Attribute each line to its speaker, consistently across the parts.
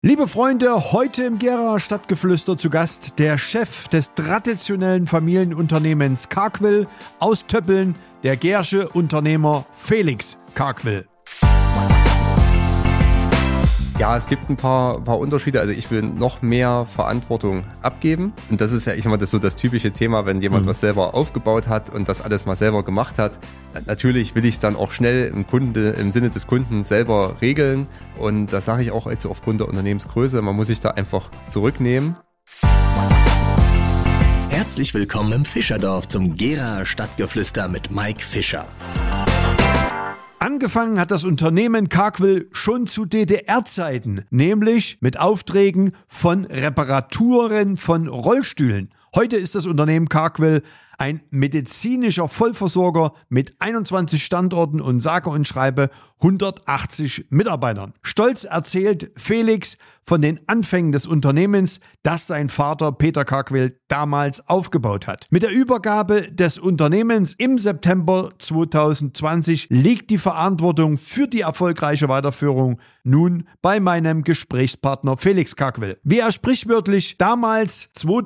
Speaker 1: Liebe Freunde, heute im Gera Stadtgeflüster zu Gast der Chef des traditionellen Familienunternehmens Kargwill aus Töppeln, der Gersche Unternehmer Felix Kargwill.
Speaker 2: Ja, es gibt ein paar Unterschiede. Also ich will noch mehr Verantwortung abgeben. Und das ist ja, ich sag mal, das ist so das typische Thema, wenn jemand was selber aufgebaut hat und das alles mal selber gemacht hat. Natürlich will ich es dann auch schnell im Sinne des Kunden selber regeln. Und das sage ich auch jetzt aufgrund der Unternehmensgröße. Man muss sich da einfach zurücknehmen.
Speaker 3: Herzlich willkommen im Fischerdorf zum Gera Stadtgeflüster mit Mike Fischer.
Speaker 1: Angefangen hat das Unternehmen Kargwill schon zu DDR-Zeiten, nämlich mit Aufträgen von Reparaturen von Rollstühlen. Heute ist das Unternehmen Kargwill ein medizinischer Vollversorger mit 21 Standorten und sage und schreibe 180 Mitarbeitern. Stolz erzählt Felix von den Anfängen des Unternehmens, das sein Vater Peter Kargwill damals aufgebaut hat. Mit der Übergabe des Unternehmens im September 2020 liegt die Verantwortung für die erfolgreiche Weiterführung nun bei meinem Gesprächspartner Felix Kargwill. Wie er sprichwörtlich damals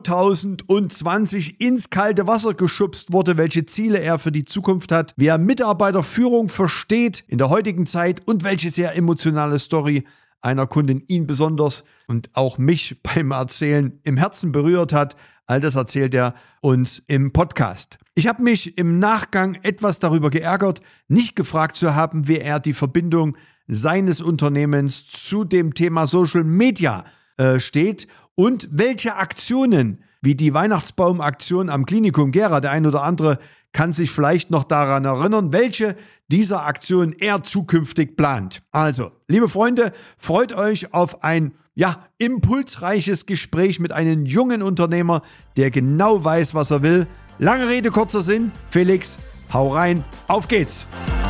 Speaker 1: 2020 ins kalte Wasser geschubst wurde, welche Ziele er für die Zukunft hat, wie er Mitarbeiterführung versteht in der heutigen Zeit und welche sehr emotionale Story einer Kundin ihn besonders und auch mich beim Erzählen im Herzen berührt hat. All das erzählt er uns im Podcast. Ich habe mich im Nachgang etwas darüber geärgert, nicht gefragt zu haben, wie er die Verbindung seines Unternehmens zu dem Thema Social Media steht und welche Aktionen wie die Weihnachtsbaumaktion am Klinikum Gera, der ein oder andere kann sich vielleicht noch daran erinnern, welche dieser Aktion er zukünftig plant. Also, liebe Freunde, freut euch auf ein impulsreiches Gespräch mit einem jungen Unternehmer, der genau weiß, was er will. Lange Rede, kurzer Sinn. Felix, hau rein, auf geht's!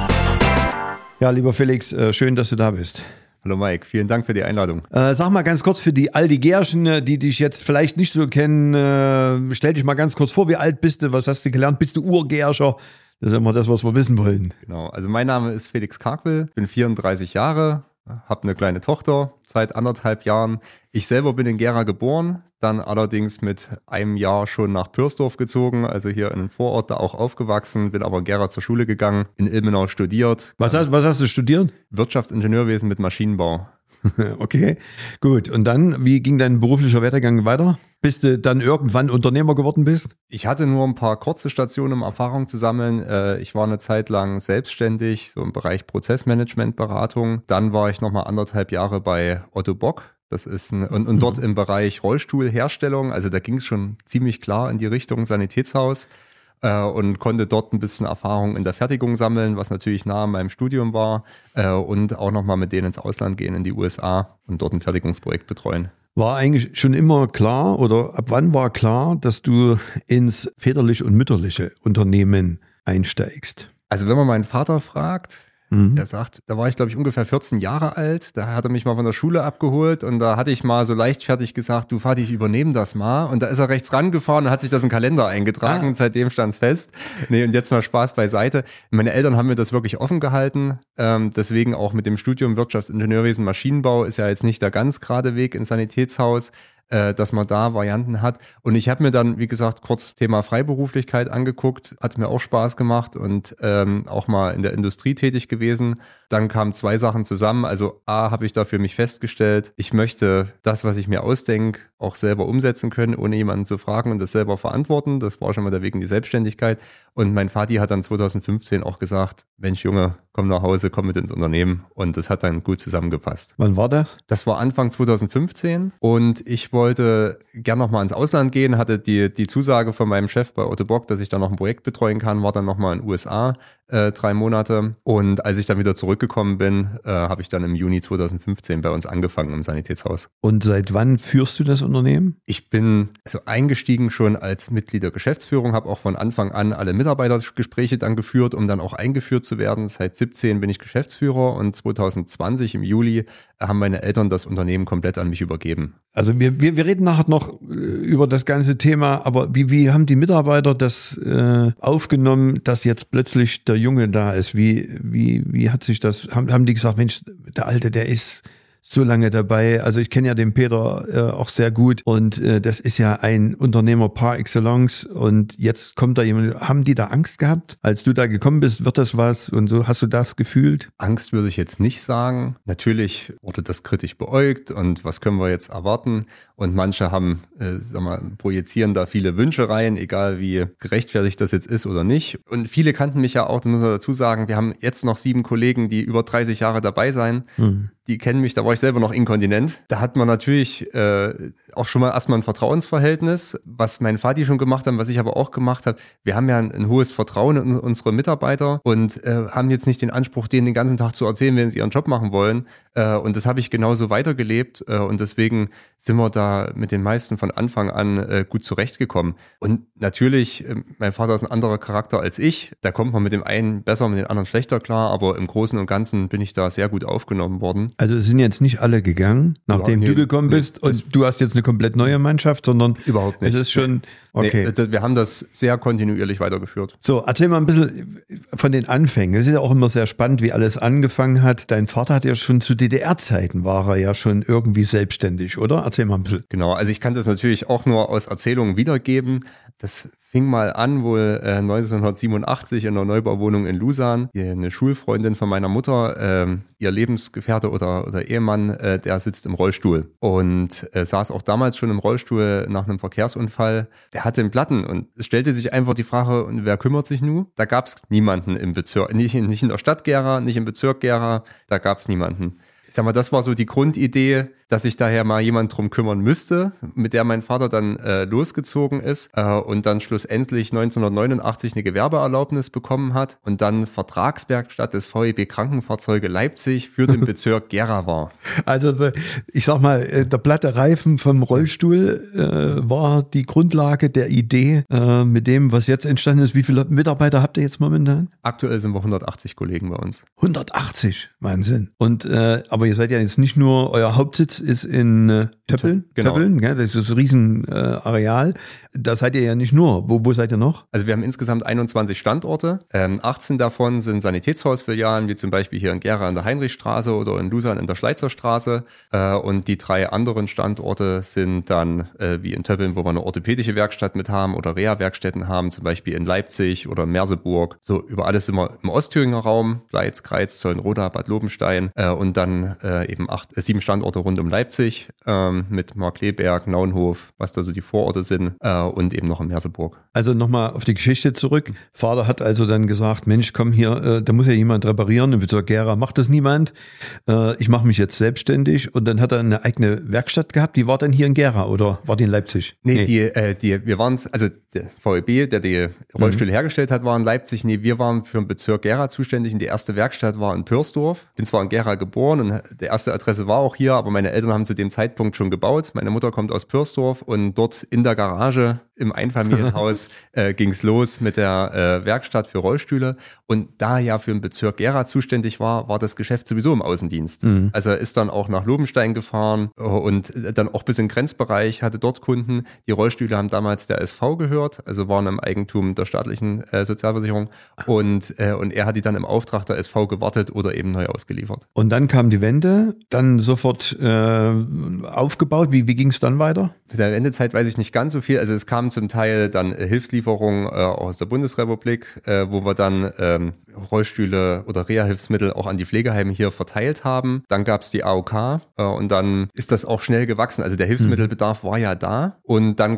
Speaker 1: Ja, lieber Felix, schön, dass du da bist.
Speaker 2: Hallo Mike, vielen Dank für die Einladung.
Speaker 1: Sag mal ganz kurz für all die Gerschen, die dich jetzt vielleicht nicht so kennen, stell dich mal ganz kurz vor, wie alt bist du, was hast du gelernt, bist du Urgerscher? Das ist immer das, was wir wissen wollen.
Speaker 2: Genau, also mein Name ist Felix Kargwill, bin 34 Jahre, habe eine kleine Tochter seit 1,5 Jahren. Ich selber bin in Gera geboren, dann allerdings mit einem Jahr schon nach Pürsdorf gezogen, also hier in einem Vorort da auch aufgewachsen, bin aber in Gera zur Schule gegangen, in Ilmenau studiert.
Speaker 1: Was hast du studiert?
Speaker 2: Wirtschaftsingenieurwesen mit Maschinenbau.
Speaker 1: Okay, gut. Und dann, wie ging dein beruflicher Werdegang weiter? Bis du dann irgendwann Unternehmer geworden bist?
Speaker 2: Ich hatte nur ein paar kurze Stationen, um Erfahrung zu sammeln. Ich war eine Zeit lang selbstständig, so im Bereich Prozessmanagementberatung. Dann war ich nochmal 1,5 Jahre bei Otto Bock. Das ist und dort im Bereich Rollstuhlherstellung. Also da ging es schon ziemlich klar in die Richtung Sanitätshaus. Und konnte dort ein bisschen Erfahrung in der Fertigung sammeln, was natürlich nah an meinem Studium war, und auch nochmal mit denen ins Ausland gehen, in die USA und dort ein Fertigungsprojekt betreuen.
Speaker 1: War eigentlich schon immer klar oder ab wann war klar, dass du ins väterliche und mütterliche Unternehmen einsteigst?
Speaker 2: Also wenn man meinen Vater fragt, der sagt, da war ich glaube ich ungefähr 14 Jahre alt, da hat er mich mal von der Schule abgeholt und da hatte ich mal so leichtfertig gesagt, du Vati, ich übernehme das mal, und da ist er rechts rangefahren und hat sich das in den Kalender eingetragen und seitdem stand es fest. Nee, und jetzt mal Spaß beiseite. Meine Eltern haben mir das wirklich offen gehalten, deswegen auch mit dem Studium Wirtschaftsingenieurwesen Maschinenbau ist ja jetzt nicht der ganz gerade Weg ins Sanitätshaus, dass man da Varianten hat. Und ich habe mir dann, wie gesagt, kurz Thema Freiberuflichkeit angeguckt, hat mir auch Spaß gemacht und auch mal in der Industrie tätig gewesen. Dann kamen 2 Sachen zusammen. Also A, habe ich da für mich festgestellt, ich möchte das, was ich mir ausdenke, auch selber umsetzen können, ohne jemanden zu fragen und das selber verantworten. Das war schon mal der Weg in die Selbstständigkeit. Und mein Vati hat dann 2015 auch gesagt, Mensch Junge, komm nach Hause, komm mit ins Unternehmen. Und das hat dann gut zusammengepasst.
Speaker 1: Wann war das?
Speaker 2: Das war Anfang 2015 und ich wollte gern nochmal ins Ausland gehen, hatte die Zusage von meinem Chef bei Otto Bock, dass ich da noch ein Projekt betreuen kann, war dann nochmal in den USA 3 Monate. Und als ich dann wieder zurückgekommen bin, habe ich dann im Juni 2015 bei uns angefangen im Sanitätshaus.
Speaker 1: Und seit wann führst du das Unternehmen?
Speaker 2: Ich bin eingestiegen schon als Mitglied der Geschäftsführung, habe auch von Anfang an alle Mitarbeitergespräche dann geführt, um dann auch eingeführt zu werden. Seit 17 bin ich Geschäftsführer und 2020 im Juli haben meine Eltern das Unternehmen komplett an mich übergeben.
Speaker 1: Also wir reden nachher noch über das ganze Thema, aber wie haben die Mitarbeiter das aufgenommen, dass jetzt plötzlich der Junge da ist? Wie hat sich das, haben die gesagt, Mensch, der Alte, der ist so lange dabei. Also ich kenne ja den Peter auch sehr gut und das ist ja ein Unternehmer par excellence und jetzt kommt da jemand. Haben die da Angst gehabt, als du da gekommen bist? Wird das was und so? Hast du das gefühlt?
Speaker 2: Angst würde ich jetzt nicht sagen. Natürlich wurde das kritisch beäugt und was können wir jetzt erwarten? Und manche haben, projizieren da viele Wünsche rein, egal wie gerechtfertigt das jetzt ist oder nicht. Und viele kannten mich ja auch, das muss man dazu sagen, wir haben jetzt noch 7 Kollegen, die über 30 Jahre dabei sein. Die kennen mich, da war ich selber noch inkontinent. Da hat man natürlich auch schon mal erstmal ein Vertrauensverhältnis, was mein Vati schon gemacht hat, was ich aber auch gemacht habe. Wir haben ja ein hohes Vertrauen in unsere Mitarbeiter und haben jetzt nicht den Anspruch, denen den ganzen Tag zu erzählen, wenn sie ihren Job machen wollen. Und das habe ich genauso weitergelebt und deswegen sind wir da mit den meisten von Anfang an gut zurechtgekommen. Und natürlich, mein Vater ist ein anderer Charakter als ich. Da kommt man mit dem einen besser, mit dem anderen schlechter klar, aber im Großen und Ganzen bin ich da sehr gut aufgenommen worden.
Speaker 1: Also es sind jetzt nicht alle gegangen, nachdem du gekommen bist und du hast jetzt eine komplett neue Mannschaft, sondern
Speaker 2: überhaupt nicht.
Speaker 1: Es ist schon okay.
Speaker 2: Nee, wir haben das sehr kontinuierlich weitergeführt.
Speaker 1: So, erzähl mal ein bisschen von den Anfängen. Es ist ja auch immer sehr spannend, wie alles angefangen hat. Dein Vater hat ja schon zu DDR-Zeiten war er ja schon irgendwie selbstständig, oder? Erzähl mal ein bisschen.
Speaker 2: Genau, also ich kann das natürlich auch nur aus Erzählungen wiedergeben. Das fing mal an, wohl 1987 in einer Neubauwohnung in Lusan. Eine Schulfreundin von meiner Mutter, ihr Lebensgefährte oder Ehemann, der sitzt im Rollstuhl und saß auch damals schon im Rollstuhl nach einem Verkehrsunfall. Der hatte einen Platten und es stellte sich einfach die Frage, und wer kümmert sich nun? Da gab es niemanden im Bezirk, nicht in der Stadt Gera, nicht im Bezirk Gera, da gab es niemanden. Ich sag mal, das war so die Grundidee, dass sich daher mal jemand drum kümmern müsste, mit der mein Vater dann losgezogen ist und dann schlussendlich 1989 eine Gewerbeerlaubnis bekommen hat und dann Vertragswerkstatt des VEB Krankenfahrzeuge Leipzig für den Bezirk Gera war.
Speaker 1: Also ich sag mal, der platte Reifen vom Rollstuhl war die Grundlage der Idee mit dem, was jetzt entstanden ist. Wie viele Mitarbeiter habt ihr jetzt momentan?
Speaker 2: Aktuell sind wir 180 Kollegen bei uns.
Speaker 1: 180, Wahnsinn. Und aber ihr seid ja jetzt nicht nur, euer Hauptsitz ist in Töppeln,
Speaker 2: genau.
Speaker 1: Töppeln, gell? Das ist ein Riesenareal. Da seid ihr ja nicht nur. Wo seid ihr noch?
Speaker 2: Also wir haben insgesamt 21 Standorte. 18 davon sind Sanitätshausfilialen, wie zum Beispiel hier in Gera in der Heinrichstraße oder in Lusan in der Schleitzerstraße. Und die 3 anderen Standorte sind dann wie in Töppeln, wo wir eine orthopädische Werkstatt mit haben oder Reha-Werkstätten haben, zum Beispiel in Leipzig oder Merseburg. So über alles sind wir im Ostthüringer Raum, Gleiz, Kreiz, Zollenroda, Bad Lobenstein und dann eben 7 Standorte rund um Leipzig mit Markleberg, Naunhof, was da so die Vororte sind und eben noch in Merseburg.
Speaker 1: Also nochmal auf die Geschichte zurück. Vater hat also dann gesagt, Mensch, komm hier, da muss ja jemand reparieren. Im Bezirk Gera macht das niemand. Ich mache mich jetzt selbstständig und dann hat er eine eigene Werkstatt gehabt. Die war dann hier in Gera oder war die in Leipzig?
Speaker 2: Nee. Wir waren, also der VEB, der die Rollstühle hergestellt hat, war in Leipzig. Nee, wir waren für den Bezirk Gera zuständig und die erste Werkstatt war in Pürsdorf. Bin zwar in Gera geboren und die erste Adresse war auch hier, aber meine Eltern haben zu dem Zeitpunkt schon gebaut. Meine Mutter kommt aus Pürsdorf und dort in der Garage im Einfamilienhaus ging es los mit der Werkstatt für Rollstühle. Und da ja für den Bezirk Gera zuständig war das Geschäft sowieso im Außendienst. Also ist dann auch nach Lobenstein gefahren und dann auch bis in den Grenzbereich, hatte dort Kunden. Die Rollstühle haben damals der SV gehört, also waren im Eigentum der staatlichen Sozialversicherung. Und er hat die dann im Auftrag der SV gewartet oder eben neu ausgeliefert.
Speaker 1: Und dann kam die Wende, dann sofort aufgebaut. Wie ging es dann weiter?
Speaker 2: Für der Wendezeit weiß ich nicht ganz so viel. Also es kamen zum Teil dann Hilfslieferungen aus der Bundesrepublik, wo wir dann Rollstühle oder Reha-Hilfsmittel auch an die Pflegeheime hier verteilt haben. Dann gab es die AOK und dann ist das auch schnell gewachsen. Also der Hilfsmittelbedarf war ja da und dann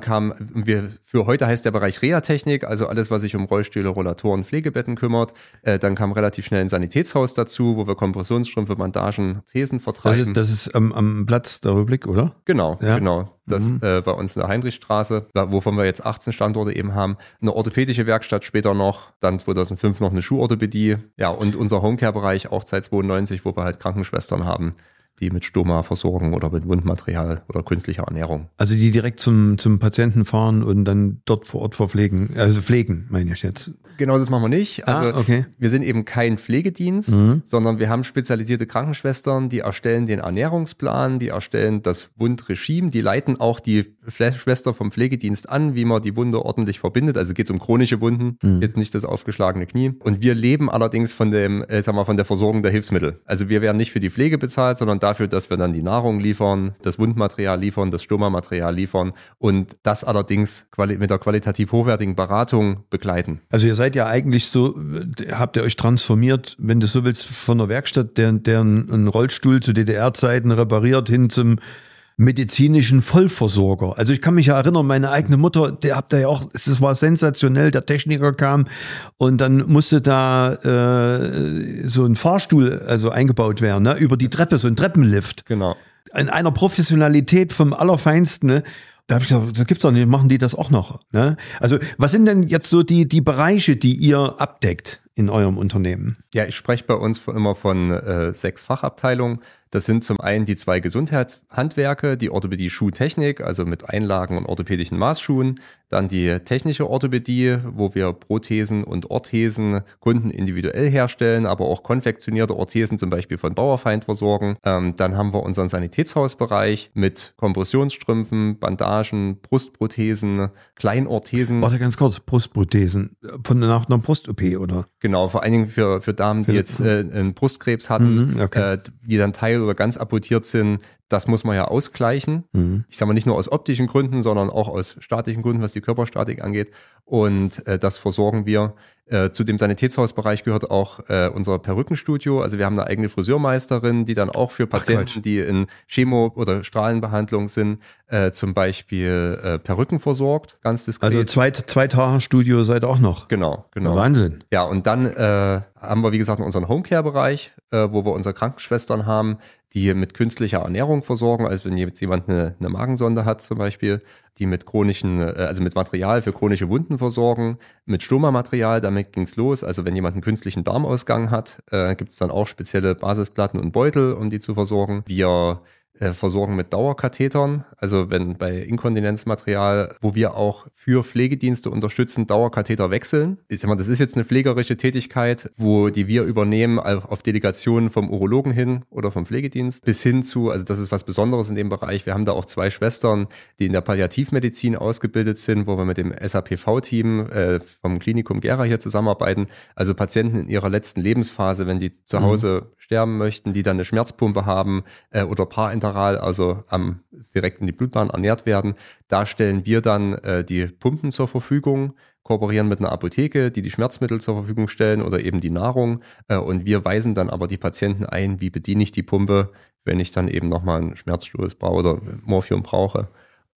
Speaker 2: für heute heißt der Bereich Reha-Technik, also alles, was sich um Rollstühle, Rollatoren, Pflegebetten kümmert. Dann kam relativ schnell ein Sanitätshaus dazu, wo wir Kompressionsstrümpfe, Bandagen, Thesen vertreiben.
Speaker 1: Das ist am Platz der Republik, oder?
Speaker 2: Genau,
Speaker 1: ja.
Speaker 2: Genau. Das bei uns in der Heinrichstraße, wovon wir jetzt 18 Standorte eben haben. Eine orthopädische Werkstatt später noch, dann 2005 noch eine Schuhorthopädie. Ja, und unser Homecare-Bereich auch seit 92, wo wir halt Krankenschwestern haben, die mit Stoma versorgen oder mit Wundmaterial oder künstlicher Ernährung.
Speaker 1: Also die direkt zum Patienten fahren und dann dort vor Ort verpflegen, also pflegen, meine ich jetzt.
Speaker 2: Genau, das machen wir nicht. Also
Speaker 1: okay.
Speaker 2: Wir sind eben kein Pflegedienst, sondern wir haben spezialisierte Krankenschwestern, die erstellen den Ernährungsplan, die erstellen das Wundregime, die leiten auch die Schwester vom Pflegedienst an, wie man die Wunde ordentlich verbindet. Also geht es um chronische Wunden, jetzt nicht das aufgeschlagene Knie. Und wir leben allerdings von der Versorgung der Hilfsmittel. Also wir werden nicht für die Pflege bezahlt, sondern dafür, dass wir dann die Nahrung liefern, das Wundmaterial liefern, das Stoma-Material liefern und das allerdings mit der qualitativ hochwertigen Beratung begleiten.
Speaker 1: Also ihr seid ja eigentlich so, habt ihr euch transformiert, wenn du so willst, von der Werkstatt, der einen Rollstuhl zu DDR-Zeiten repariert, hin zum medizinischen Vollversorger. Also ich kann mich ja erinnern, meine eigene Mutter, es war sensationell, der Techniker kam und dann musste da so ein Fahrstuhl eingebaut werden, ne? Über die Treppe, so ein Treppenlift.
Speaker 2: Genau.
Speaker 1: In einer Professionalität vom Allerfeinsten, ne? Da habe ich gesagt, das gibt's doch nicht, machen die das auch noch, ne? Also was sind denn jetzt so die Bereiche, die ihr abdeckt in eurem Unternehmen?
Speaker 2: Ja, ich spreche bei uns immer von 6 Fachabteilungen. Das sind zum einen die 2 Gesundheitshandwerke, die Orthopädie Schuhtechnik, also mit Einlagen und orthopädischen Maßschuhen. Dann die technische Orthopädie, wo wir Prothesen und Orthesen Kunden individuell herstellen, aber auch konfektionierte Orthesen zum Beispiel von Bauerfeind versorgen. Dann haben wir unseren Sanitätshausbereich mit Kompressionsstrümpfen, Bandagen, Brustprothesen, Kleinorthesen.
Speaker 1: Warte ganz kurz, Brustprothesen nach einer Brust-OP, oder?
Speaker 2: Genau, vor allen Dingen für Damen, die jetzt einen Brustkrebs hatten,
Speaker 1: okay.
Speaker 2: Die dann teil- oder ganz amputiert sind. Das muss man ja ausgleichen. Ich sage mal nicht nur aus optischen Gründen, sondern auch aus statischen Gründen, was die Körperstatik angeht. Und das versorgen wir. Zu dem Sanitätshausbereich gehört auch unser Perückenstudio. Also wir haben eine eigene Friseurmeisterin, die dann auch für Patienten, die in Chemo- oder Strahlenbehandlung sind, zum Beispiel Perücken versorgt, ganz diskret.
Speaker 1: Also Zweithaarstudio seid ihr auch noch.
Speaker 2: Genau.
Speaker 1: Wahnsinn.
Speaker 2: Ja, und dann haben wir, wie gesagt, unseren Homecare-Bereich, wo wir unsere Krankenschwestern haben, die mit künstlicher Ernährung versorgen. Also wenn jetzt jemand eine Magensonde hat zum Beispiel, die mit mit Material für chronische Wunden versorgen, mit Stoma-Material, damit ging's los. Also wenn jemand einen künstlichen Darmausgang hat, gibt es dann auch spezielle Basisplatten und Beutel, um die zu versorgen. Wir versorgen mit Dauerkathetern, also wenn bei Inkontinenzmaterial, wo wir auch für Pflegedienste unterstützen, Dauerkatheter wechseln. Ich sag mal, das ist jetzt eine pflegerische Tätigkeit, die wir übernehmen auf Delegation vom Urologen hin oder vom Pflegedienst bis hin zu, also das ist was Besonderes in dem Bereich. Wir haben da auch 2 Schwestern, die in der Palliativmedizin ausgebildet sind, wo wir mit dem SAPV-Team vom Klinikum Gera hier zusammenarbeiten. Also Patienten in ihrer letzten Lebensphase, wenn die zu Hause sterben möchten, die dann eine Schmerzpumpe haben oder parenteral, also direkt in die Blutbahn ernährt werden. Da stellen wir dann die Pumpen zur Verfügung, kooperieren mit einer Apotheke, die Schmerzmittel zur Verfügung stellen oder eben die Nahrung. Und wir weisen dann aber die Patienten ein, wie bediene ich die Pumpe, wenn ich dann eben nochmal einen Schmerzstoß brauche oder Morphium brauche.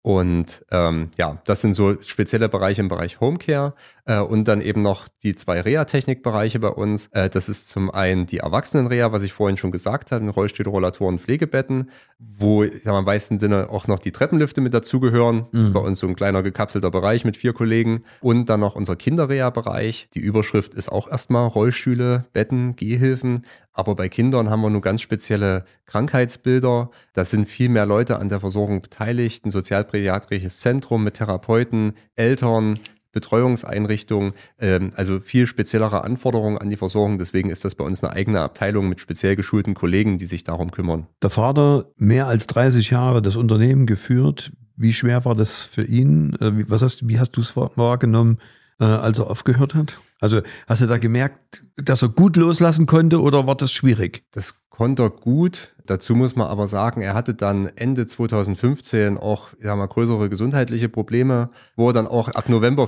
Speaker 2: Und das sind so spezielle Bereiche im Bereich Homecare und dann eben noch die 2 Reha-Technik-Bereiche bei uns. Das ist zum einen die Erwachsenen-Reha, was ich vorhin schon gesagt habe, Rollstühle, Rollatoren, Pflegebetten, wo im weitesten Sinne auch noch die Treppenlifte mit dazugehören. Das ist bei uns so ein kleiner gekapselter Bereich mit 4 Kollegen. Und dann noch unser Kinder-Reha-Bereich. Die Überschrift ist auch erstmal Rollstühle, Betten, Gehhilfen. Aber bei Kindern haben wir nur ganz spezielle Krankheitsbilder. Da sind viel mehr Leute an der Versorgung beteiligt. Ein sozialpädiatrisches Zentrum mit Therapeuten, Eltern, Betreuungseinrichtungen, also viel speziellere Anforderungen an die Versorgung. Deswegen ist das bei uns eine eigene Abteilung mit speziell geschulten Kollegen, die sich darum kümmern.
Speaker 1: Der Vater, mehr als 30 Jahre das Unternehmen geführt. Wie schwer war das für ihn? Wie hast du es wahrgenommen, als er aufgehört hat? Also hast du da gemerkt, dass er gut loslassen konnte oder war das schwierig?
Speaker 2: Das konnte er gut. Dazu muss man aber sagen, er hatte dann Ende 2015 auch größere gesundheitliche Probleme, wo er dann auch ab November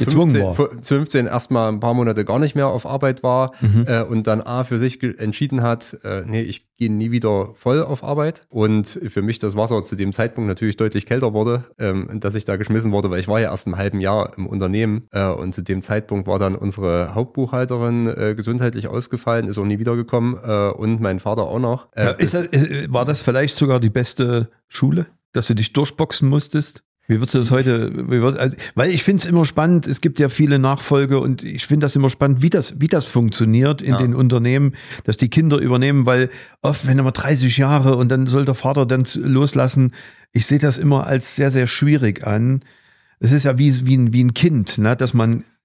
Speaker 2: 2015 erstmal ein paar Monate gar nicht mehr auf Arbeit war und dann für sich entschieden hat, ich gehe nie wieder voll auf Arbeit. Und für mich das Wasser zu dem Zeitpunkt natürlich deutlich kälter wurde, dass ich da geschmissen wurde, weil ich war ja erst ein halben Jahr im Unternehmen und zu dem Zeitpunkt war dann unsere Hauptbuchhalterin gesundheitlich ausgefallen, ist auch nie wiedergekommen und mein Vater auch noch.
Speaker 1: War das vielleicht sogar die beste Schule, dass du dich durchboxen musstest? Wie würdest du das heute, weil ich finde es immer spannend, es gibt ja viele Nachfolge und ich finde das immer spannend, wie das funktioniert in den Unternehmen, dass die Kinder übernehmen, weil oft, wenn immer 30 Jahre und dann soll der Vater dann loslassen, ich sehe das immer als sehr, sehr schwierig an. Es ist ja wie ein Kind, ne, dass man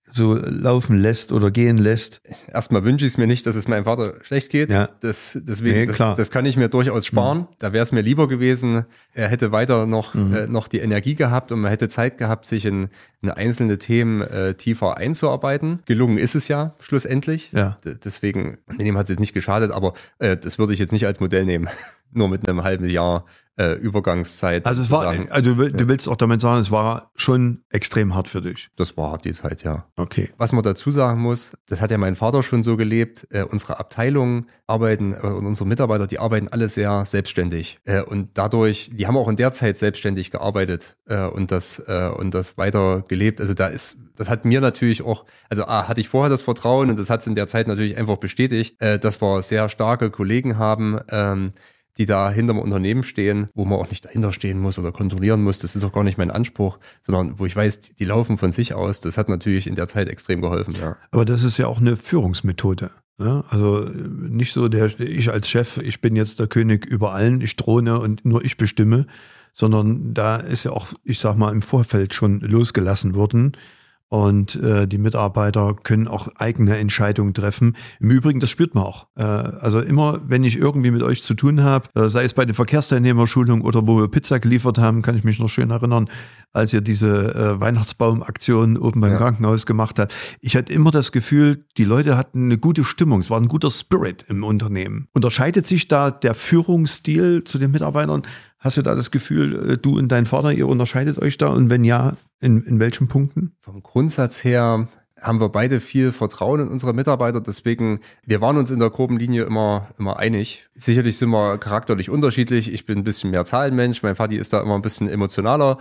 Speaker 1: so laufen lässt oder gehen lässt?
Speaker 2: Erstmal wünsche ich es mir nicht, dass es meinem Vater schlecht geht.
Speaker 1: Ja.
Speaker 2: Deswegen, das kann ich mir durchaus sparen. Da wäre es mir lieber gewesen, er hätte weiter noch die Energie gehabt und man hätte Zeit gehabt, sich in einzelne Themen tiefer einzuarbeiten. Gelungen ist es ja schlussendlich.
Speaker 1: Ja.
Speaker 2: Deswegen, dem hat es jetzt nicht geschadet, aber das würde ich jetzt nicht als Modell nehmen. Nur mit einem halben Jahr Übergangszeit.
Speaker 1: Also du willst auch damit sagen, es war schon extrem hart für dich.
Speaker 2: Das war hart die Zeit, ja.
Speaker 1: Okay.
Speaker 2: Was man dazu sagen muss, das hat ja mein Vater schon so gelebt, unsere Abteilungen arbeiten und unsere Mitarbeiter, die arbeiten alle sehr selbstständig. Und dadurch, die haben auch in der Zeit selbstständig gearbeitet und das weiter gelebt. Also das hat mir natürlich auch, hatte ich vorher das Vertrauen und das hat es in der Zeit natürlich einfach bestätigt, dass wir sehr starke Kollegen haben, die da hinterm Unternehmen stehen, wo man auch nicht dahinter stehen muss oder kontrollieren muss. Das ist auch gar nicht mein Anspruch, sondern wo ich weiß, die laufen von sich aus. Das hat natürlich in der Zeit extrem geholfen. Ja.
Speaker 1: Aber das ist ja auch eine Führungsmethode. Ja? Also nicht so ich als Chef, ich bin jetzt der König über allen, ich throne und nur ich bestimme, sondern da ist ja auch, ich sag mal, im Vorfeld schon losgelassen worden. Und die Mitarbeiter können auch eigene Entscheidungen treffen. Im Übrigen, das spürt man auch. Also immer, wenn ich irgendwie mit euch zu tun habe, sei es bei den Verkehrsteilnehmerschulungen oder wo wir Pizza geliefert haben, kann ich mich noch schön erinnern, als ihr diese Weihnachtsbaumaktion oben beim Krankenhaus gemacht habt. Ich hatte immer das Gefühl, die Leute hatten eine gute Stimmung. Es war ein guter Spirit im Unternehmen. Unterscheidet sich da der Führungsstil zu den Mitarbeitern? Hast du da das Gefühl, du und dein Vater, ihr unterscheidet euch da? Und wenn ja, in welchen Punkten?
Speaker 2: Vom Grundsatz her haben wir beide viel Vertrauen in unsere Mitarbeiter. Deswegen, wir waren uns in der groben Linie immer einig. Sicherlich sind wir charakterlich unterschiedlich. Ich bin ein bisschen mehr Zahlenmensch. Mein Vati ist da immer ein bisschen emotionaler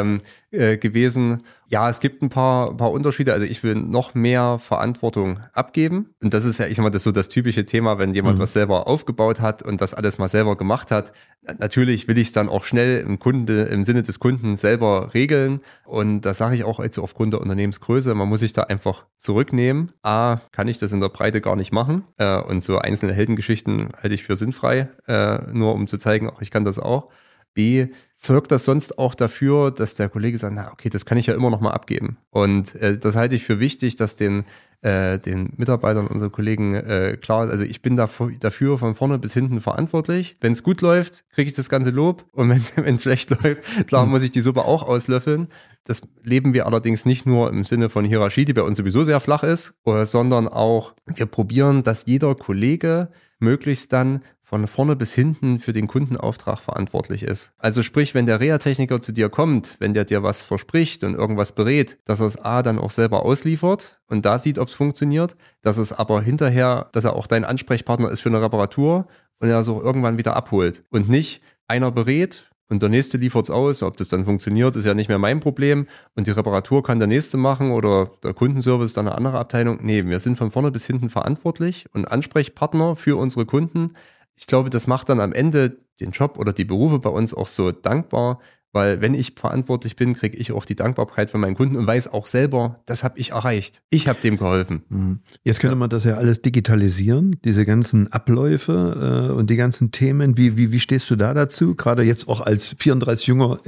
Speaker 2: gewesen. Ja, es gibt ein paar Unterschiede. Also ich will noch mehr Verantwortung abgeben. Und das ist ja, ich sag mal, das ist so das typische Thema, wenn jemand was selber aufgebaut hat und das alles mal selber gemacht hat. Natürlich will ich es dann auch schnell im Sinne des Kunden selber regeln. Und das sage ich auch jetzt aufgrund der Unternehmensgröße. Man muss sich da einfach zurücknehmen. A, kann ich das in der Breite gar nicht machen. Und so einzelne Heldengeschichten halte ich für sinnfrei, nur um zu zeigen, auch ich kann das auch. B, sorgt das sonst auch dafür, dass der Kollege sagt, na okay, das kann ich ja immer noch mal abgeben. Und das halte ich für wichtig, dass den Mitarbeitern, unseren Kollegen klar, also ich bin dafür von vorne bis hinten verantwortlich. Wenn es gut läuft, kriege ich das ganze Lob. Und wenn es schlecht läuft, klar muss ich die Suppe auch auslöffeln. Das leben wir allerdings nicht nur im Sinne von Hierarchie, die bei uns sowieso sehr flach ist, sondern auch, wir probieren, dass jeder Kollege möglichst dann von vorne bis hinten für den Kundenauftrag verantwortlich ist. Also sprich, wenn der Reha-Techniker zu dir kommt, wenn der dir was verspricht und irgendwas berät, dass er es A dann auch selber ausliefert und da sieht, ob es funktioniert, dass es aber hinterher, dass er auch dein Ansprechpartner ist für eine Reparatur und er es auch irgendwann wieder abholt. Und nicht einer berät und der nächste liefert es aus. Ob das dann funktioniert, ist ja nicht mehr mein Problem. Und die Reparatur kann der nächste machen oder der Kundenservice dann eine andere Abteilung. Nee, wir sind von vorne bis hinten verantwortlich und Ansprechpartner für unsere Kunden. Ich glaube, das macht dann am Ende den Job oder die Berufe bei uns auch so dankbar, weil wenn ich verantwortlich bin, kriege ich auch die Dankbarkeit von meinen Kunden und weiß auch selber, das habe ich erreicht. Ich habe dem geholfen.
Speaker 1: Jetzt könnte man das ja alles digitalisieren, diese ganzen Abläufe und die ganzen Themen. Wie stehst du da dazu? Gerade jetzt auch als 34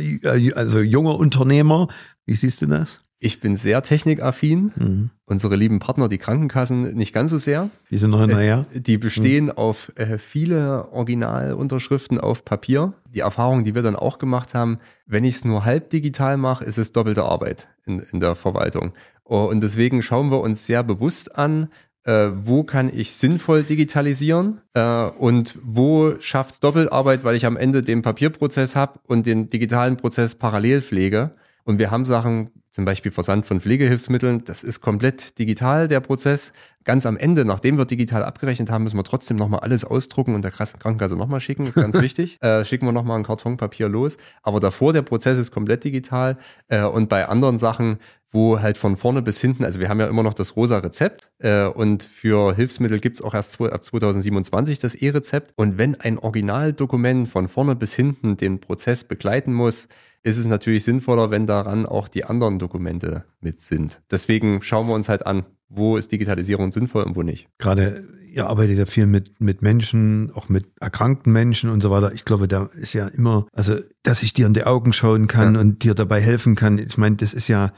Speaker 1: junger Unternehmer. Wie siehst du das?
Speaker 2: Ich bin sehr technikaffin. Unsere lieben Partner, die Krankenkassen, nicht ganz so sehr.
Speaker 1: Die sind noch naja.
Speaker 2: Die bestehen auf viele Originalunterschriften auf Papier. Die Erfahrung, die wir dann auch gemacht haben, wenn ich es nur halb digital mache, ist es doppelte Arbeit in der Verwaltung. Und deswegen schauen wir uns sehr bewusst an, wo kann ich sinnvoll digitalisieren und wo schafft es Doppelarbeit, weil ich am Ende den Papierprozess habe und den digitalen Prozess parallel pflege. Und wir haben Sachen, zum Beispiel Versand von Pflegehilfsmitteln, das ist komplett digital, der Prozess. Ganz am Ende, nachdem wir digital abgerechnet haben, müssen wir trotzdem nochmal alles ausdrucken und der Krankenkasse nochmal schicken, das ist ganz wichtig. Schicken wir nochmal ein Kartonpapier los. Aber davor, der Prozess ist komplett digital. Und bei anderen Sachen, wo halt von vorne bis hinten, also wir haben ja immer noch das rosa Rezept und für Hilfsmittel gibt es auch erst ab 2027 das E-Rezept. Und wenn ein Originaldokument von vorne bis hinten den Prozess begleiten muss, ist es natürlich sinnvoller, wenn daran auch die anderen Dokumente mit sind. Deswegen schauen wir uns halt an, wo ist Digitalisierung sinnvoll und wo nicht.
Speaker 1: Gerade ihr arbeitet ja viel mit Menschen, auch mit erkrankten Menschen und so weiter. Ich glaube, da ist ja immer, also dass ich dir in die Augen schauen kann und dir dabei helfen kann. Ich meine, das ist ja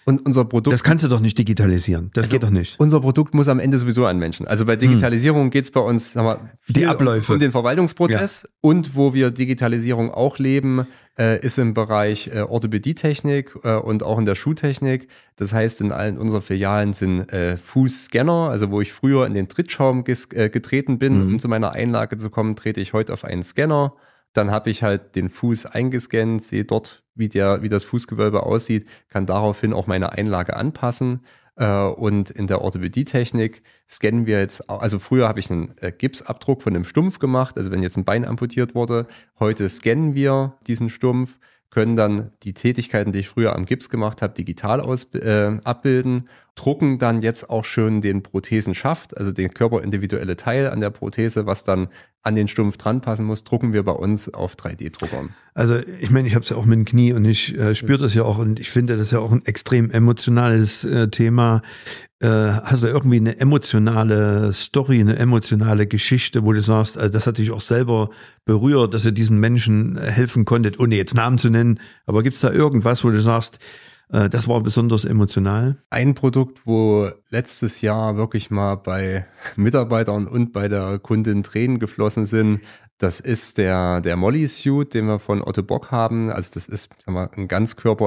Speaker 2: Und unser Produkt...
Speaker 1: Das kannst du doch nicht digitalisieren. Das geht doch nicht.
Speaker 2: Unser Produkt muss am Ende sowieso an Menschen. Also bei Digitalisierung geht es bei uns, sagen wir,
Speaker 1: die Abläufe
Speaker 2: um den Verwaltungsprozess. Und wo wir Digitalisierung auch leben, ist im Bereich Orthopädietechnik und auch in der Schuhtechnik. Das heißt, in allen unseren Filialen sind Fußscanner, also wo ich früher in den Trittschaum getreten bin, um zu meiner Einlage zu kommen, trete ich heute auf einen Scanner. Dann habe ich halt den Fuß eingescannt, sehe dort, wie das Fußgewölbe aussieht, kann daraufhin auch meine Einlage anpassen. Und in der Orthopädietechnik scannen wir jetzt, also früher habe ich einen Gipsabdruck von einem Stumpf gemacht, also wenn jetzt ein Bein amputiert wurde. Heute scannen wir diesen Stumpf, können dann die Tätigkeiten, die ich früher am Gips gemacht habe, digital abbilden, drucken dann jetzt auch schon den Prothesenschaft, also den körperindividuelle Teil an der Prothese, was dann an den Stumpf dran passen muss, drucken wir bei uns auf 3D-Druckern.
Speaker 1: Also ich meine, ich habe es ja auch mit dem Knie und ich spüre das ja auch und ich finde das ja auch ein extrem emotionales Thema. Hast du irgendwie eine emotionale Story, eine emotionale Geschichte, wo du sagst, das hat dich auch selber berührt, dass ihr diesen Menschen helfen konntet, ohne jetzt Namen zu nennen, aber gibt es da irgendwas, wo du sagst, das war besonders emotional?
Speaker 2: Ein Produkt, wo letztes Jahr wirklich mal bei Mitarbeitern und bei der Kundin Tränen geflossen sind, das ist der Molly-Suit, den wir von Otto Bock haben. Also das ist, sagen wir, ein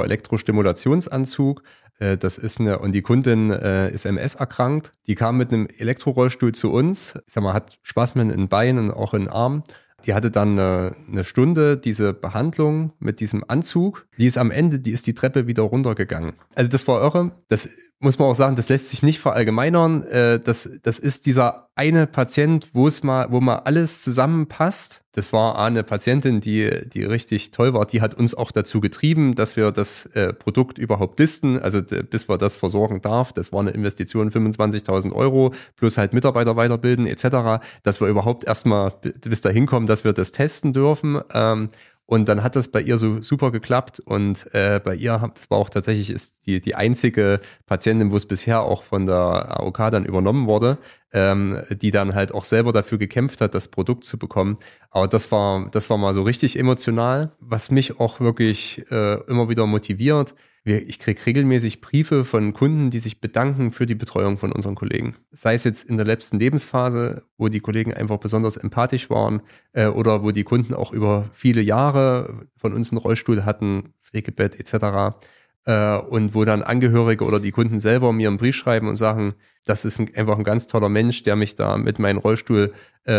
Speaker 2: Ganzkörper-Elektrostimulationsanzug. Das ist und die Kundin ist MS erkrankt. Die kam mit einem Elektrorollstuhl zu uns. Ich sag mal, hat Spasmen in Beinen und auch in Armen. Die hatte dann eine Stunde diese Behandlung mit diesem Anzug. Die ist am Ende, die ist die Treppe wieder runtergegangen. Also das war irre. Das muss man auch sagen, das lässt sich nicht verallgemeinern. Das ist dieser eine Patient, wo mal alles zusammenpasst. Das war eine Patientin, die richtig toll war. Die hat uns auch dazu getrieben, dass wir das Produkt überhaupt listen. Also bis wir das versorgen darf. Das war eine Investition 25.000 € plus halt Mitarbeiter weiterbilden etc. Dass wir überhaupt erstmal bis dahin kommen, dass wir das testen dürfen. Und dann hat das bei ihr so super geklappt und bei ihr, das war auch tatsächlich ist die einzige Patientin, wo es bisher auch von der AOK dann übernommen wurde, die dann halt auch selber dafür gekämpft hat, das Produkt zu bekommen. Aber das war mal so richtig emotional, was mich auch wirklich immer wieder motiviert. Ich kriege regelmäßig Briefe von Kunden, die sich bedanken für die Betreuung von unseren Kollegen. Sei es jetzt in der letzten Lebensphase, wo die Kollegen einfach besonders empathisch waren oder wo die Kunden auch über viele Jahre von uns einen Rollstuhl hatten, Pflegebett etc. Und wo dann Angehörige oder die Kunden selber mir einen Brief schreiben und sagen, das ist einfach ein ganz toller Mensch, der mich da mit meinem Rollstuhl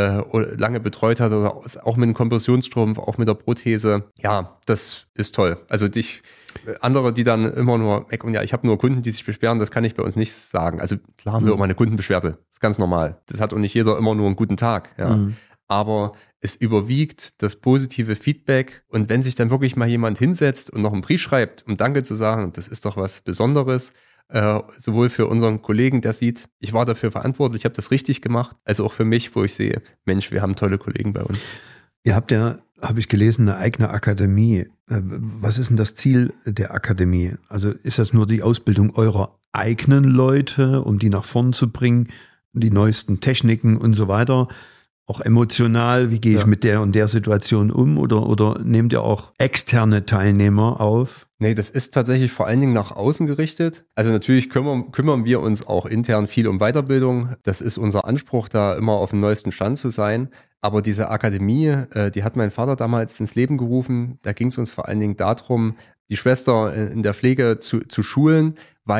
Speaker 2: lange betreut hat, oder auch mit dem Kompressionsstrumpf, auch mit der Prothese. Ja, das ist toll. Also andere, die dann immer nur und ja, ich habe nur Kunden, die sich beschweren, das kann ich bei uns nicht sagen. Also klar haben wir auch mal eine Kundenbeschwerde, das ist ganz normal. Das hat auch nicht jeder immer nur einen guten Tag. Ja. Aber es überwiegt das positive Feedback und wenn sich dann wirklich mal jemand hinsetzt und noch einen Brief schreibt, um Danke zu sagen, das ist doch was Besonderes, sowohl für unseren Kollegen, der sieht, ich war dafür verantwortlich, ich habe das richtig gemacht, also auch für mich, wo ich sehe, Mensch, wir haben tolle Kollegen bei uns.
Speaker 1: Ihr habt ja, habe ich gelesen, eine eigene Akademie. Was ist denn das Ziel der Akademie? Also ist das nur die Ausbildung eurer eigenen Leute, um die nach vorn zu bringen, die neuesten Techniken und so weiter? Auch emotional, wie gehe ich mit der und der Situation um? Oder nehmt ihr auch externe Teilnehmer auf?
Speaker 2: Nee, das ist tatsächlich vor allen Dingen nach außen gerichtet. Also natürlich kümmern wir uns auch intern viel um Weiterbildung. Das ist unser Anspruch, da immer auf dem neuesten Stand zu sein. Aber diese Akademie, die hat mein Vater damals ins Leben gerufen. Da ging es uns vor allen Dingen darum, die Schwester in der Pflege zu schulen,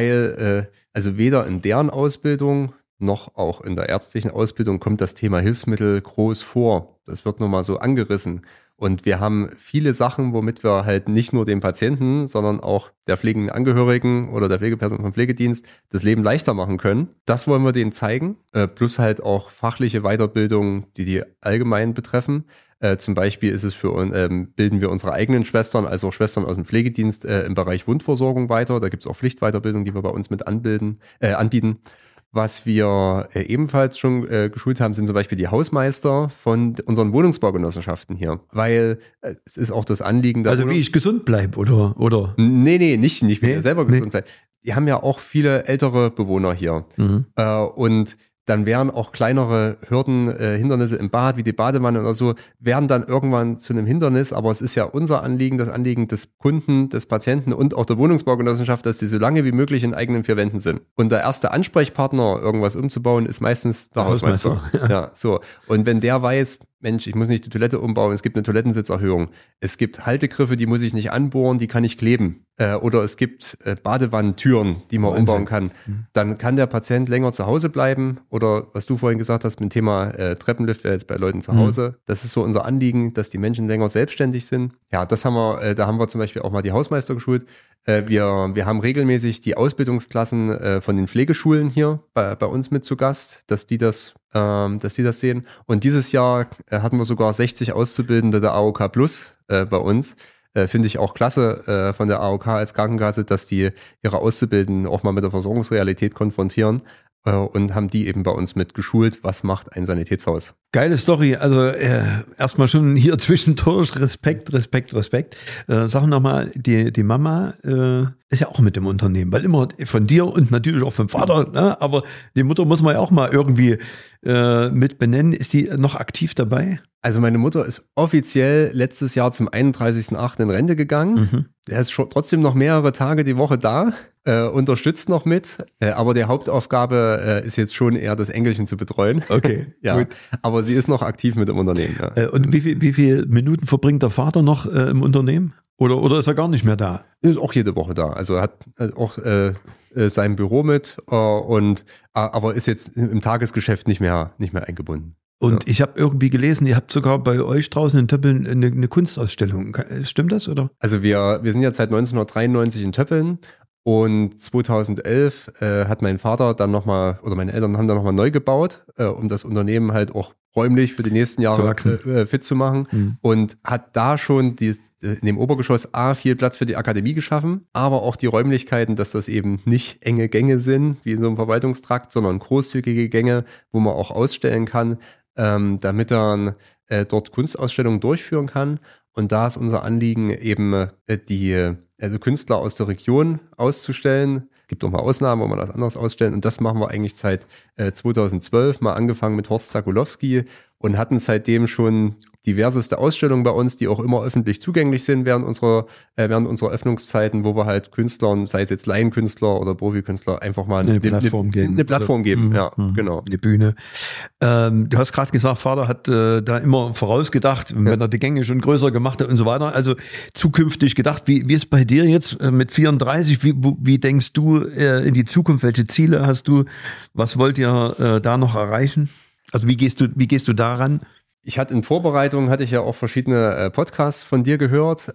Speaker 2: weil also weder in deren Ausbildung noch auch in der ärztlichen Ausbildung kommt das Thema Hilfsmittel groß vor. Das wird nur mal so angerissen. Und wir haben viele Sachen, womit wir halt nicht nur dem Patienten, sondern auch der pflegenden Angehörigen oder der Pflegeperson vom Pflegedienst das Leben leichter machen können. Das wollen wir denen zeigen. Plus halt auch fachliche Weiterbildung, die allgemein betreffen. Zum Beispiel ist es bilden wir unsere eigenen Schwestern, also auch Schwestern aus dem Pflegedienst im Bereich Wundversorgung weiter. Da gibt es auch Pflichtweiterbildung, die wir bei uns mit anbieten. Was wir ebenfalls schon geschult haben, sind zum Beispiel die Hausmeister von unseren Wohnungsbaugenossenschaften hier. Weil es ist auch das Anliegen der
Speaker 1: Also wie ich gesund bleibe, oder?
Speaker 2: Nee, nicht wie er selber gesund bleibt. Die haben ja auch viele ältere Bewohner hier. Und dann werden auch kleinere Hürden, Hindernisse im Bad, wie die Badewanne oder so, werden dann irgendwann zu einem Hindernis. Aber es ist ja unser Anliegen, das Anliegen des Kunden, des Patienten und auch der Wohnungsbaugenossenschaft, dass die so lange wie möglich in eigenen vier Wänden sind. Und der erste Ansprechpartner, irgendwas umzubauen, ist meistens der Hausmeister. Ja, so. Und wenn der weiß, Mensch, ich muss nicht die Toilette umbauen, es gibt eine Toilettensitzerhöhung, es gibt Haltegriffe, die muss ich nicht anbohren, die kann ich kleben. Oder es gibt Badewannentüren, die man umbauen kann. Dann kann der Patient länger zu Hause bleiben. Oder was du vorhin gesagt hast mit dem Thema Treppenlift wäre jetzt bei Leuten zu Hause. Das ist so unser Anliegen, dass die Menschen länger selbstständig sind. Ja, das haben wir, da haben wir zum Beispiel auch mal die Hausmeister geschult. Wir haben regelmäßig die Ausbildungsklassen von den Pflegeschulen hier bei uns mit zu Gast, dass die das sehen. Und dieses Jahr hatten wir sogar 60 Auszubildende der AOK Plus bei uns. Finde ich auch klasse von der AOK als Krankenkasse, dass die ihre Auszubildenden auch mal mit der Versorgungsrealität konfrontieren und haben die eben bei uns mit geschult, was macht ein Sanitätshaus.
Speaker 1: Geile Story, also erstmal schon hier zwischendurch Respekt. Sag nochmal, die Mama ist ja auch mit dem Unternehmen, weil immer von dir und natürlich auch vom Vater, ne? Aber die Mutter muss man ja auch mal irgendwie mit benennen. Ist die noch aktiv dabei?
Speaker 2: Also meine Mutter ist offiziell letztes Jahr zum 31.08. in Rente gegangen. Er ist schon trotzdem noch mehrere Tage die Woche da, unterstützt noch mit, aber die Hauptaufgabe ist jetzt schon eher das Enkelchen zu betreuen.
Speaker 1: Okay,
Speaker 2: ja,
Speaker 1: gut.
Speaker 2: Aber sie ist noch aktiv mit im Unternehmen. Ja.
Speaker 1: Und wie viele Minuten verbringt der Vater noch im Unternehmen? Oder ist er gar nicht mehr da?
Speaker 2: Er ist auch jede Woche da. Also er hat auch sein Büro mit aber ist jetzt im Tagesgeschäft nicht mehr eingebunden.
Speaker 1: Und ich habe irgendwie gelesen, ihr habt sogar bei euch draußen in Töppeln eine Kunstausstellung. Stimmt das, oder?
Speaker 2: Also wir sind jetzt seit 1993 in Töppeln und 2011 hat mein Vater dann nochmal, oder meine Eltern haben dann nochmal neu gebaut, um das Unternehmen halt auch räumlich für die nächsten Jahre fit zu machen und hat da schon in dem Obergeschoss viel Platz für die Akademie geschaffen, aber auch die Räumlichkeiten, dass das eben nicht enge Gänge sind, wie in so einem Verwaltungstrakt, sondern großzügige Gänge, wo man auch ausstellen kann, damit er dort Kunstausstellungen durchführen kann. Und da ist unser Anliegen eben also Künstler aus der Region auszustellen. Es gibt auch mal Ausnahmen, wo man das anderes ausstellen. Und das machen wir eigentlich seit 2012, mal angefangen mit Horst Zakulowski und hatten seitdem schon diverseste Ausstellungen bei uns, die auch immer öffentlich zugänglich sind während unserer Öffnungszeiten, wo wir halt Künstlern, sei es jetzt Laienkünstler oder Profikünstler, einfach mal eine Plattform geben. Ja, genau.
Speaker 1: Eine Bühne. Du hast gerade gesagt, Vater hat da immer vorausgedacht, wenn er die Gänge schon größer gemacht hat und so weiter. Also zukünftig gedacht, wie ist bei dir jetzt mit 34? Wie denkst du in die Zukunft? Welche Ziele hast du? Was wollt ihr da noch erreichen? Also wie gehst du daran?
Speaker 2: Ich hatte in Vorbereitung, ja auch verschiedene Podcasts von dir gehört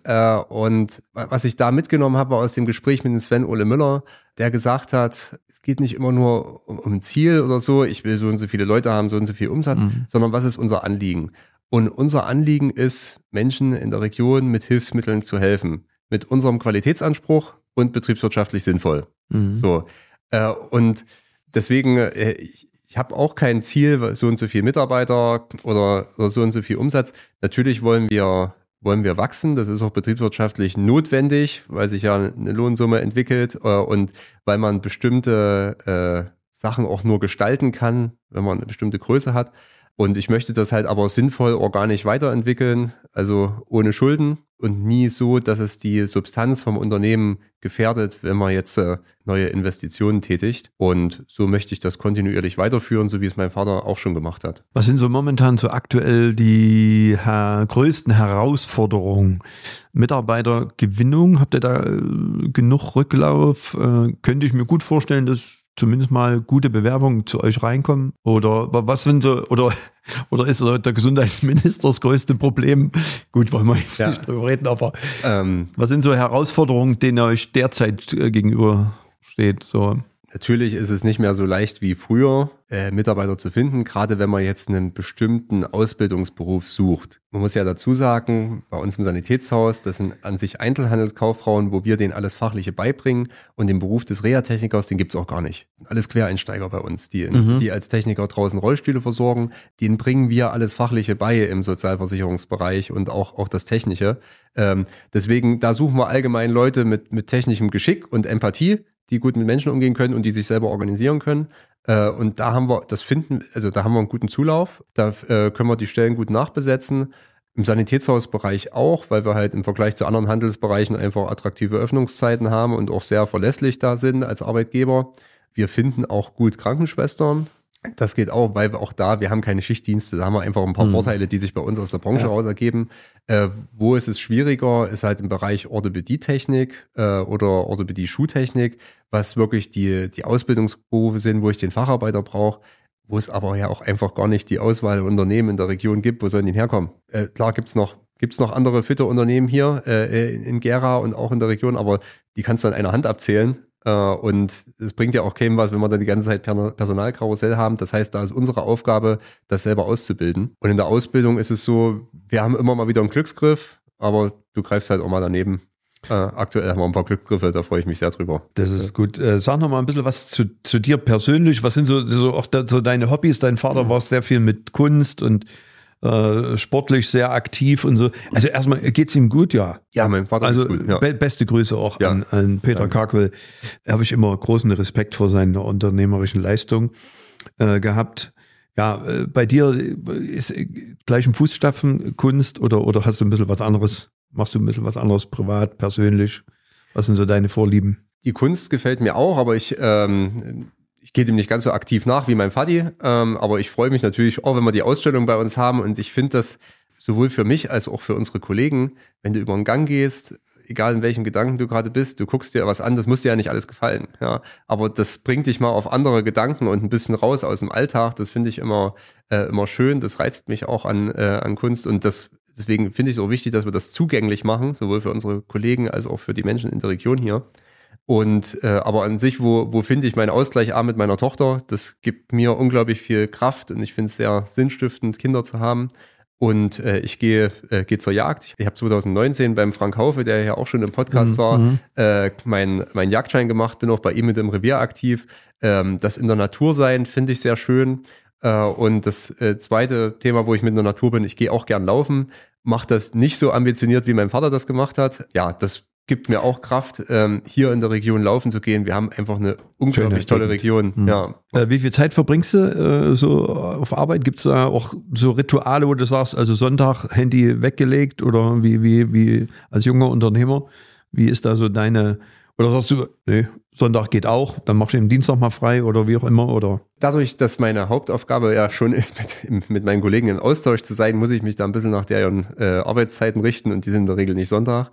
Speaker 2: und was ich da mitgenommen habe, war aus dem Gespräch mit dem Sven Ole Müller, der gesagt hat, es geht nicht immer nur um ein Ziel oder so, ich will so und so viele Leute haben, so und so viel Umsatz, sondern was ist unser Anliegen? Und unser Anliegen ist, Menschen in der Region mit Hilfsmitteln zu helfen, mit unserem Qualitätsanspruch und betriebswirtschaftlich sinnvoll. So und deswegen ich habe auch kein Ziel, so und so viel Mitarbeiter oder so und so viel Umsatz. Natürlich wollen wir wachsen. Das ist auch betriebswirtschaftlich notwendig, weil sich ja eine Lohnsumme entwickelt und weil man bestimmte Sachen auch nur gestalten kann, wenn man eine bestimmte Größe hat. Und ich möchte das halt aber sinnvoll organisch weiterentwickeln, also ohne Schulden und nie so, dass es die Substanz vom Unternehmen gefährdet, wenn man jetzt neue Investitionen tätigt. Und so möchte ich das kontinuierlich weiterführen, so wie es mein Vater auch schon gemacht hat.
Speaker 1: Was sind so momentan so aktuell die größten Herausforderungen? Mitarbeitergewinnung, habt ihr da genug Rücklauf? Könnte ich mir gut vorstellen, dass zumindest mal gute Bewerbungen zu euch reinkommen? Oder was sind so, oder ist der Gesundheitsminister das größte Problem? Gut, wollen wir jetzt nicht drüber reden, aber was sind so Herausforderungen, denen ihr euch derzeit gegenüber steht? So.
Speaker 2: Natürlich ist es nicht mehr so leicht wie früher, Mitarbeiter zu finden, gerade wenn man jetzt einen bestimmten Ausbildungsberuf sucht. Man muss ja dazu sagen, bei uns im Sanitätshaus, das sind an sich Einzelhandelskauffrauen, wo wir denen alles Fachliche beibringen und den Beruf des Reha-Technikers, den gibt's auch gar nicht. Alles Quereinsteiger bei uns, die als Techniker draußen Rollstühle versorgen, denen bringen wir alles Fachliche bei im Sozialversicherungsbereich und auch das Technische. Deswegen, da suchen wir allgemein Leute mit technischem Geschick und Empathie, die gut mit Menschen umgehen können und die sich selber organisieren können. Und da haben wir, da haben wir einen guten Zulauf. Da können wir die Stellen gut nachbesetzen. Im Sanitätshausbereich auch, weil wir halt im Vergleich zu anderen Handelsbereichen einfach attraktive Öffnungszeiten haben und auch sehr verlässlich da sind als Arbeitgeber. Wir finden auch gut Krankenschwestern. Das geht auch, weil wir haben keine Schichtdienste, da haben wir einfach ein paar Vorteile, die sich bei uns aus der Branche raus ergeben. Wo ist es schwieriger, ist halt im Bereich Orthopädietechnik oder Orthopädie-Schuhtechnik, was wirklich die Ausbildungsberufe sind, wo ich den Facharbeiter brauche, wo es aber ja auch einfach gar nicht die Auswahl der Unternehmen in der Region gibt, wo sollen die herkommen? Klar gibt's noch andere fitte Unternehmen hier in Gera und auch in der Region, aber die kannst du an einer Hand abzählen. Und es bringt ja auch keinem was, wenn wir dann die ganze Zeit Personalkarussell haben. Das heißt, da ist unsere Aufgabe, das selber auszubilden. Und in der Ausbildung ist es so, wir haben immer mal wieder einen Glücksgriff, aber du greifst halt auch mal daneben. Aktuell haben wir ein paar Glücksgriffe, da freue ich mich sehr drüber.
Speaker 1: Das ist gut. Sag noch mal ein bisschen was zu dir persönlich. Was sind so auch so deine Hobbys? Dein Vater war sehr viel mit Kunst und sportlich sehr aktiv und so. Also erstmal, geht's ihm gut? Ja.
Speaker 2: Ja, mein Vater
Speaker 1: also
Speaker 2: gut. Ja.
Speaker 1: Beste Grüße auch an Peter Karkwil. Da habe ich immer großen Respekt vor seiner unternehmerischen Leistung gehabt. Ja, bei dir ist gleich im Fußstapfen Kunst oder hast du ein bisschen was anderes? Machst du ein bisschen was anderes privat, persönlich? Was sind so deine Vorlieben?
Speaker 2: Die Kunst gefällt mir auch, aber ich gehe dem nicht ganz so aktiv nach wie mein Vati, aber ich freue mich natürlich auch, wenn wir die Ausstellung bei uns haben und ich finde das sowohl für mich als auch für unsere Kollegen, wenn du über einen Gang gehst, egal in welchem Gedanken du gerade bist, du guckst dir was an, das muss dir ja nicht alles gefallen, ja, aber das bringt dich mal auf andere Gedanken und ein bisschen raus aus dem Alltag, das finde ich immer schön, das reizt mich auch an Kunst und deswegen finde ich es auch wichtig, dass wir das zugänglich machen, sowohl für unsere Kollegen als auch für die Menschen in der Region hier. Und aber an sich, wo finde ich meinen Ausgleich mit meiner Tochter? Das gibt mir unglaublich viel Kraft und ich finde es sehr sinnstiftend, Kinder zu haben. Und ich gehe zur Jagd. Ich habe 2019 beim Frank Haufe, der ja auch schon im Podcast war, meinen Jagdschein gemacht, bin auch bei ihm mit dem Revier aktiv. Das in der Natur sein finde ich sehr schön. Und das zweite Thema, wo ich mit in der Natur bin, ich gehe auch gern laufen, mache das nicht so ambitioniert, wie mein Vater das gemacht hat. Ja, das gibt mir auch Kraft, hier in der Region laufen zu gehen. Wir haben einfach eine unglaublich tolle Region. Ja.
Speaker 1: Wie viel Zeit verbringst du so auf Arbeit? Gibt es da auch so Rituale, wo du sagst, also Sonntag Handy weggelegt oder wie als junger Unternehmer? Wie ist da so deine, oder sagst du, nee, Sonntag geht auch, dann machst du den Dienstag mal frei oder wie auch immer, oder?
Speaker 2: Dadurch, dass meine Hauptaufgabe ja schon ist, mit meinen Kollegen im Austausch zu sein, muss ich mich da ein bisschen nach deren Arbeitszeiten richten und die sind in der Regel nicht Sonntag.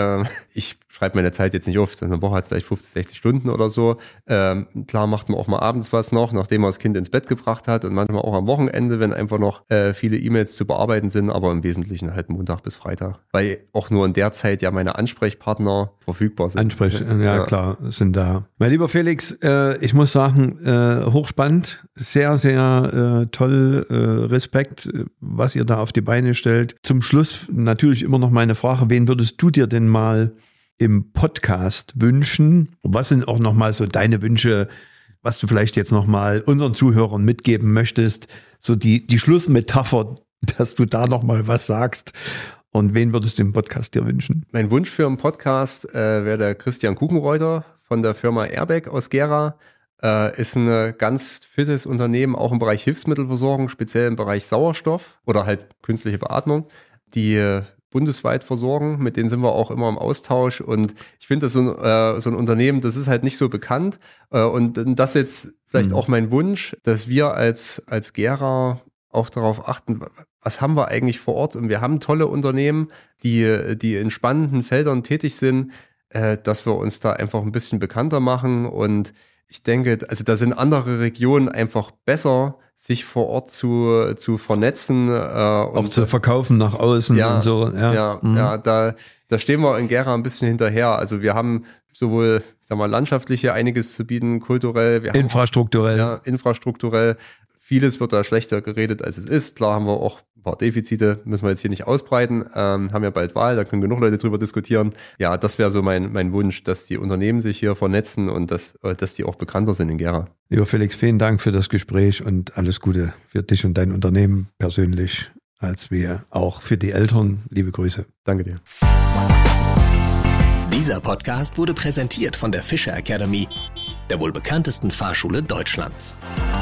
Speaker 2: Ich schreibe meine Zeit jetzt nicht auf, eine Woche hat vielleicht 50, 60 Stunden oder so. Klar macht man auch mal abends was noch, nachdem man das Kind ins Bett gebracht hat und manchmal auch am Wochenende, wenn einfach noch viele E-Mails zu bearbeiten sind, aber im Wesentlichen halt Montag bis Freitag, weil auch nur in der Zeit ja meine Ansprechpartner verfügbar sind.
Speaker 1: Ja klar, sind da. Mein lieber Felix, ich muss sagen, hochspannend, sehr, sehr toll, Respekt, was ihr da auf die Beine stellt. Zum Schluss natürlich immer noch meine Frage, wen würdest du dir denn mal im Podcast wünschen? Und was sind auch nochmal so deine Wünsche, was du vielleicht jetzt nochmal unseren Zuhörern mitgeben möchtest? So die Schlussmetapher, dass du da nochmal was sagst. Und wen würdest du im Podcast dir wünschen?
Speaker 2: Mein Wunsch für einen Podcast wäre der Christian Kuchenreuter von der Firma Airback aus Gera. Ist ein ganz fittes Unternehmen, auch im Bereich Hilfsmittelversorgung, speziell im Bereich Sauerstoff oder halt künstliche Beatmung, die bundesweit versorgen. Mit denen sind wir auch immer im Austausch und ich finde, das so ein Unternehmen, das ist halt nicht so bekannt und das ist jetzt vielleicht auch mein Wunsch, dass wir als Gera auch darauf achten, was haben wir eigentlich vor Ort und wir haben tolle Unternehmen, die in spannenden Feldern tätig sind, dass wir uns da einfach ein bisschen bekannter machen und ich denke, also da sind andere Regionen einfach besser, sich vor Ort zu vernetzen.
Speaker 1: Auch zu verkaufen nach außen und so.
Speaker 2: Ja, da stehen wir in Gera ein bisschen hinterher. Also wir haben sowohl, ich sag mal, landschaftliche einiges zu bieten, kulturell. Wir haben
Speaker 1: infrastrukturell.
Speaker 2: Infrastrukturell. Vieles wird da schlechter geredet, als es ist. Klar haben wir auch ein paar Defizite, müssen wir jetzt hier nicht ausbreiten. Haben ja bald Wahl, da können genug Leute drüber diskutieren. Ja, das wäre so mein Wunsch, dass die Unternehmen sich hier vernetzen und dass die auch bekannter sind in Gera.
Speaker 1: Lieber Felix, vielen Dank für das Gespräch und alles Gute für dich und dein Unternehmen persönlich, als wir auch für die Eltern. Liebe Grüße.
Speaker 2: Danke dir.
Speaker 3: Dieser Podcast wurde präsentiert von der Fischer Academy, der wohl bekanntesten Fahrschule Deutschlands.